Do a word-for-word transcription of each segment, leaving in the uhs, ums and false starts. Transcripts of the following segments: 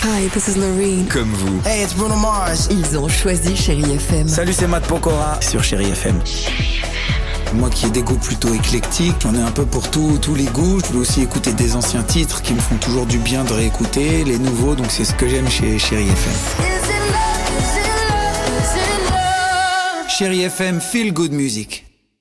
Hi, this is Loreen. Comme vous. Hey, it's Bruno Mars. Ils ont choisi Chérie F M. Salut, c'est Matt Pokora sur Chérie F M. Moi qui ai des goûts plutôt éclectiques, j'en ai un peu pour tout, tous les goûts. Je veux aussi écouter des anciens titres qui me font toujours du bien de réécouter, les nouveaux, donc c'est ce que j'aime chez Chérie F M. Chérie F M, feel good music.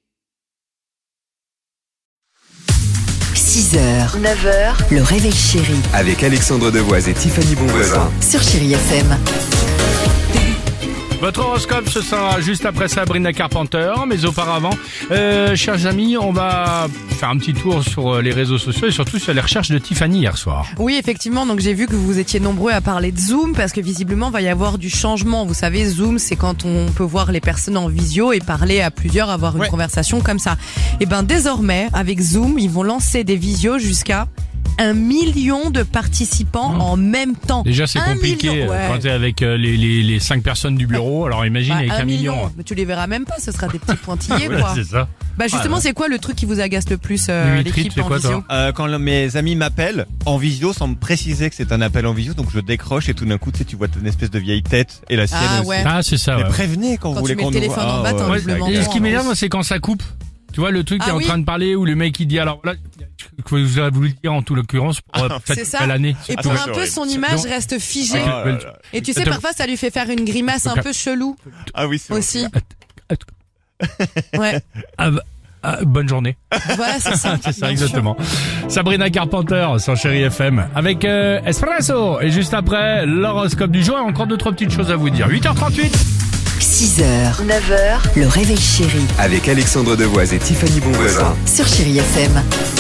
six heures, neuf heures, le réveil chéri Avec Alexandre Devoise et Tiffany Bonvoisin. sur Chérie F M. Votre horoscope, ce sera juste après Sabrina Carpenter, mais auparavant, euh, chers amis, on va faire un petit tour sur les réseaux sociaux et surtout sur les recherches de Tiffany hier soir. Oui, effectivement, donc j'ai vu que vous étiez nombreux à parler de Zoom parce que visiblement, il va y avoir du changement. Vous savez, Zoom, c'est quand on peut voir les personnes en visio et parler à plusieurs, avoir une Ouais. conversation comme ça. Et ben désormais, avec Zoom, ils vont lancer des visios jusqu'à un million de participants Mmh. en même temps. Déjà, c'est Un compliqué million, ouais. quand t'es avec euh, les, les, les cinq personnes du bureau, alors imagine Bah, avec un un million. million. Mais tu les verras même pas, ce sera des petits pointillés, Voilà, quoi. c'est ça. Bah justement, Ah, c'est quoi le truc qui vous agace le plus, euh, Dimitri, l'équipe tu fais en quoi, toi visio? Euh, quand le- mes amis m'appellent en visio sans me préciser que c'est un appel en visio, donc je décroche et tout d'un coup, tu sais, tu vois une espèce de vieille tête et la sienne Ah aussi. ouais. Ah, c'est ça, Mais ouais. prévenez quand, Quand vous voulez tu mets qu'on le nous téléphone voit. en bas, t'as ouais, envie Ouais, de le c'est mentir. et agréable. ce qui m'énerve, c'est quand ça coupe. Tu vois, le truc qui Ah est en oui. train de parler ou le mec qui dit, alors là, que vous avez voulu dire en tout l'occurrence pour euh, C'est cette ça. nouvelle année. Et Ah, pour ça, un c'est peu, horrible. son image Donc- reste figée. Ah, Oh là là. Et tu sais, Attends. parfois, ça lui fait faire une grimace un Ok. peu chelou Ah oui, c'est aussi. Att- Ouais, Ah, bah, ah, bonne journée. voilà, c'est ça. C'est ça, Bien sûr. exactement. Sabrina Carpenter sur Chérie F M avec euh, Espresso. Et juste après, l'horoscope du jour et encore deux, trois petites choses à vous dire. huit heures trente-huit. six heures, neuf heures, le réveil chéri Avec Alexandre Devoise et Tiffany Bonvoisin. sur Chérie F M.